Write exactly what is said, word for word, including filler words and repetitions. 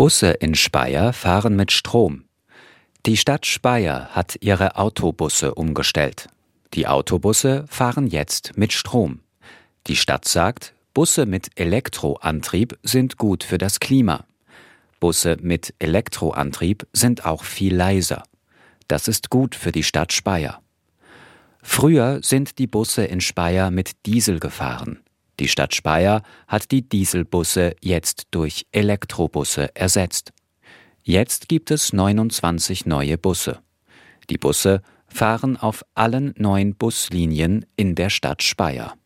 Busse in Speyer fahren mit Strom. Die Stadt Speyer hat ihre Autobusse umgestellt. Die Autobusse fahren jetzt mit Strom. Die Stadt sagt, Busse mit Elektroantrieb sind gut für das Klima. Busse mit Elektroantrieb sind auch viel leiser. Das ist gut für die Stadt Speyer. Früher sind die Busse in Speyer mit Diesel gefahren. Die Stadt Speyer hat die Dieselbusse jetzt durch Elektrobusse ersetzt. Jetzt gibt es neunundzwanzig neue Busse. Die Busse fahren auf allen neun Buslinien in der Stadt Speyer.